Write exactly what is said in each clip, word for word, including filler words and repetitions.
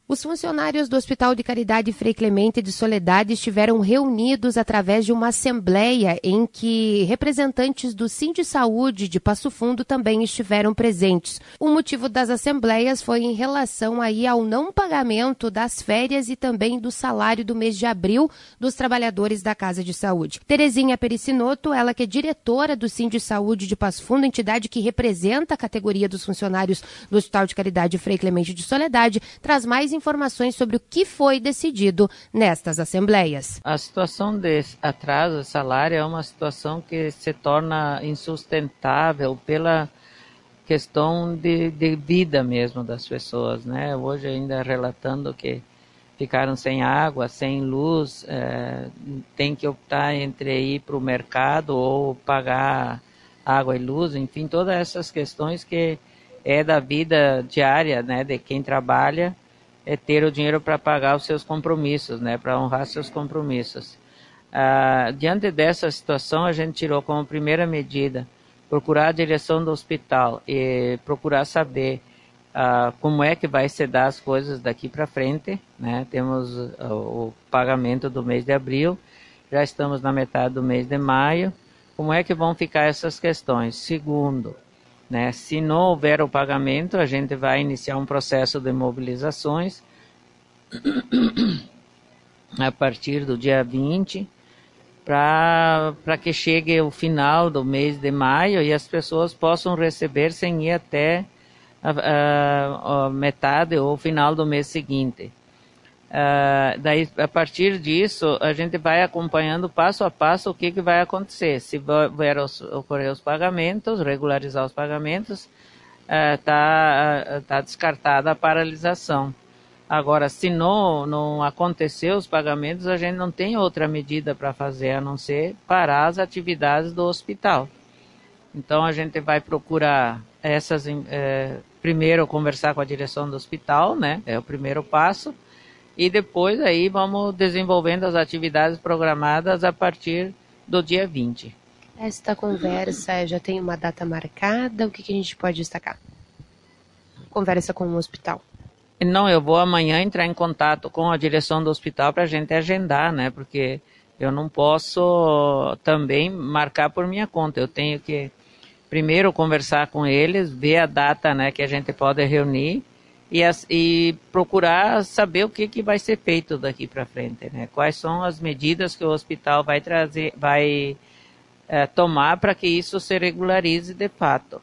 Os funcionários do Hospital de Caridade Frei Clemente de Soledade estiveram reunidos através de uma assembleia em que representantes do Sindisaúde de Passo Fundo também estiveram presentes. O motivo das assembleias foi em relação aí ao não pagamento das férias e também do salário do mês de abril dos trabalhadores da Casa de Saúde. Terezinha Pericinoto, ela que é diretora do Sindisaúde de Passo Fundo, entidade que representa a categoria dos funcionários do Hospital de Caridade Frei Clemente de Soledade, traz mais informações sobre o que foi decidido nestas assembleias. A situação de atraso de salário é uma situação que se torna insustentável pela questão de, de vida mesmo das pessoas, né? Hoje ainda relatando que ficaram sem água, sem luz, é, tem que optar entre ir para o mercado ou pagar água e luz, enfim, todas essas questões que é da vida diária, né, de quem trabalha, é ter o dinheiro para pagar os seus compromissos, né, para honrar seus compromissos. Ah, diante dessa situação, a gente tirou como primeira medida procurar a direção do hospital e procurar saber ah, como é que vai se dar as coisas daqui para frente, né? Temos uh, o pagamento do mês de abril, já estamos na metade do mês de maio, como é que vão ficar essas questões? Segundo, né, se não houver o pagamento, a gente vai iniciar um processo de mobilizações a partir do dia vinte, para que chegue o final do mês de maio e as pessoas possam receber sem ir até a, a, a metade ou o final do mês seguinte. Uh, daí, a partir disso, a gente vai acompanhando passo a passo o que, que vai acontecer. Se vier os, ocorrer os pagamentos, regularizar os pagamentos, está uh, uh, tá descartada a paralisação. Agora, se não, não acontecer os pagamentos, a gente não tem outra medida para fazer, a não ser parar as atividades do hospital. Então, a gente vai procurar essas, eh, primeiro conversar com a direção do hospital, né? É o primeiro passo. E depois aí vamos desenvolvendo as atividades programadas a partir do dia vinte. Esta conversa já tem uma data marcada? O que, que a gente pode destacar? Conversa com o hospital. Não, eu vou amanhã entrar em contato com a direção do hospital para a gente agendar, né? Porque eu não posso também marcar por minha conta. Eu tenho que primeiro conversar com eles, ver a data, né, que a gente pode reunir. E, as, e procurar saber o que, que vai ser feito daqui para frente, né? Quais são as medidas que o hospital vai trazer, vai é, tomar para que isso se regularize de fato.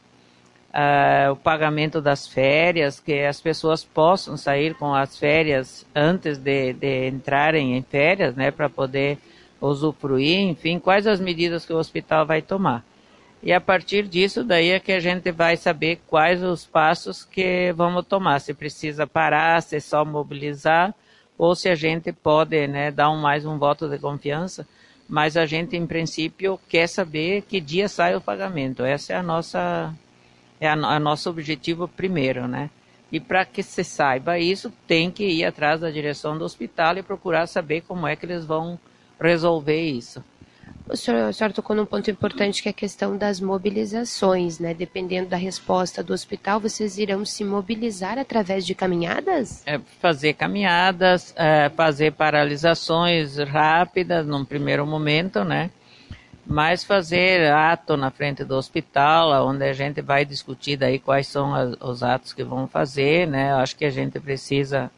Uh, o pagamento das férias, que as pessoas possam sair com as férias antes de, de entrarem em férias, né? Para poder usufruir, enfim, quais as medidas que o hospital vai tomar. E a partir disso, daí é que a gente vai saber quais os passos que vamos tomar. Se precisa parar, se é só mobilizar, ou se a gente pode, né, dar um, mais um voto de confiança. Mas a gente, em princípio, quer saber que dia sai o pagamento. Essa é a nossa, é a, a nosso objetivo primeiro, né? E para que se saiba isso, tem que ir atrás da direção do hospital e procurar saber como é que eles vão resolver isso. O senhor, o senhor tocou num ponto importante que é a questão das mobilizações, né? Dependendo da resposta do hospital, vocês irão se mobilizar através de caminhadas? É, fazer caminhadas, é, fazer paralisações rápidas num primeiro momento, né? Mas fazer ato na frente do hospital, onde a gente vai discutir daí quais são as, os atos que vão fazer, né? Eu acho que a gente precisa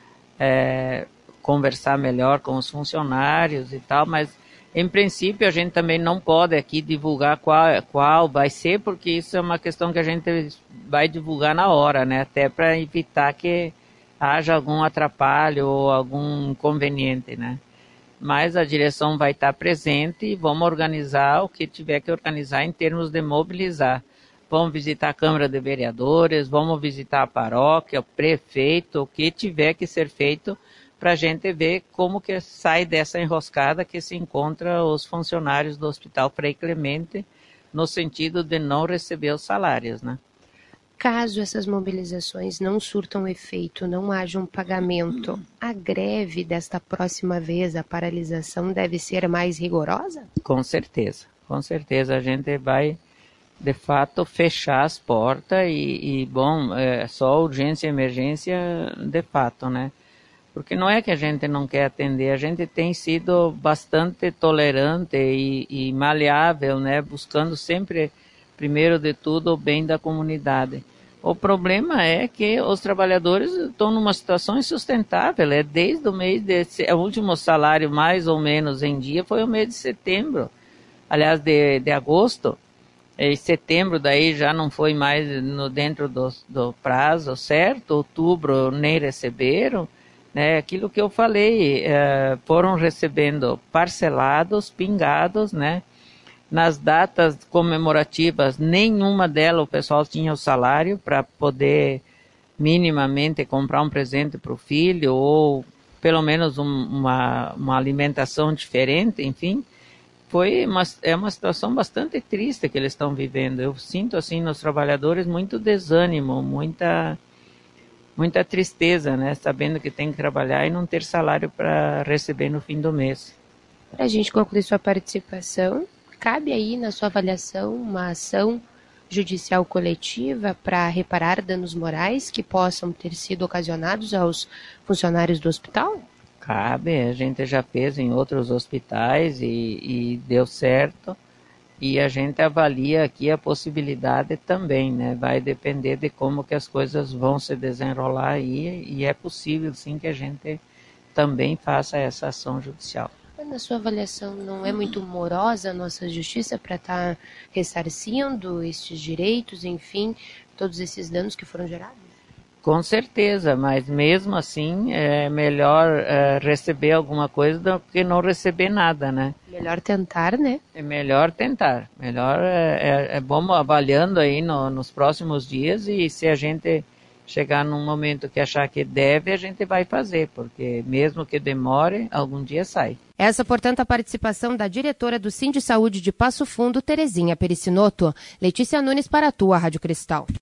é, conversar melhor com os funcionários e tal, mas em princípio, a gente também não pode aqui divulgar qual, qual vai ser, porque isso é uma questão que a gente vai divulgar na hora, né? Até para evitar que haja algum atrapalho ou algum inconveniente, né? Mas a direção vai estar presente e vamos organizar o que tiver que organizar em termos de mobilizar. Vamos visitar a Câmara de Vereadores, vamos visitar a paróquia, o prefeito, o que tiver que ser feito para a gente ver como que sai dessa enroscada que se encontra os funcionários do Hospital Frei Clemente, no sentido de não receber os salários, né? Caso essas mobilizações não surtam efeito, não haja um pagamento, a greve desta próxima vez, a paralisação deve ser mais rigorosa? Com certeza, com certeza a gente vai de fato, fechar as portas e, e bom, é só urgência e emergência de fato, né? Porque não é que a gente não quer atender, a gente tem sido bastante tolerante e, e maleável, né? Buscando sempre, primeiro de tudo, o bem da comunidade. O problema é que os trabalhadores estão numa situação insustentável, é desde o mês de... O último salário, mais ou menos, em dia, foi o mês de setembro, aliás, de, de agosto. Em setembro daí já não foi mais no, dentro do, do prazo certo, outubro nem receberam. Né, aquilo que eu falei, eh, foram recebendo parcelados, pingados, né, nas datas comemorativas, nenhuma delas o pessoal tinha o salário para poder minimamente comprar um presente para o filho ou pelo menos um, uma, uma alimentação diferente, enfim, foi uma, é uma situação bastante triste que eles estão vivendo. Eu sinto assim nos trabalhadores muito desânimo, muita... muita tristeza, né? Sabendo que tem que trabalhar e não ter salário para receber no fim do mês. Para a gente concluir sua participação, cabe aí na sua avaliação uma ação judicial coletiva para reparar danos morais que possam ter sido ocasionados aos funcionários do hospital? Cabe, a gente já fez em outros hospitais e, e deu certo. E a gente avalia aqui a possibilidade também, né? Vai depender de como que as coisas vão se desenrolar aí, e é possível sim que a gente também faça essa ação judicial. Na sua avaliação, não é muito morosa a nossa justiça para estar tá ressarcindo estes direitos, enfim, todos esses danos que foram gerados? Com certeza, mas mesmo assim é melhor é, receber alguma coisa do que não receber nada, né? Melhor tentar, né? É melhor tentar, melhor é, é, é bom avaliando aí no, nos próximos dias, e se a gente chegar num momento que achar que deve, a gente vai fazer, porque mesmo que demore, algum dia sai. Essa, portanto, a participação da diretora do Sindi Saúde de Passo Fundo, Terezinha Pericinoto. Letícia Nunes para a tua Rádio Cristal.